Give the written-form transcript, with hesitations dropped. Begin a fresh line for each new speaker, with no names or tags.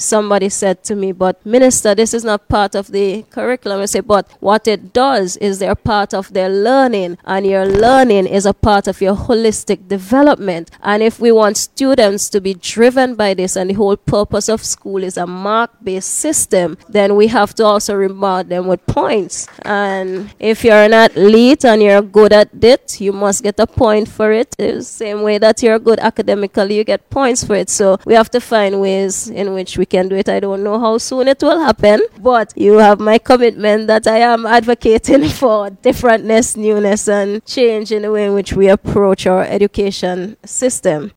somebody said to me, but minister, this is not part of the curriculum. I say, but what it does is they're part of their learning, and your learning is a part of your holistic development. And if we want students to be driven by this, and the whole purpose of school is a mark-based system, then we have to also reward them with points. And if you're an athlete and you're good at it, you must get a point for it. The same way that you're good academically, you get points for it. So we have to find ways in which we can do it. I don't know how soon it will happen, but you have my commitment that I am advocating for differentness, newness, and change in the way in which we approach our education system.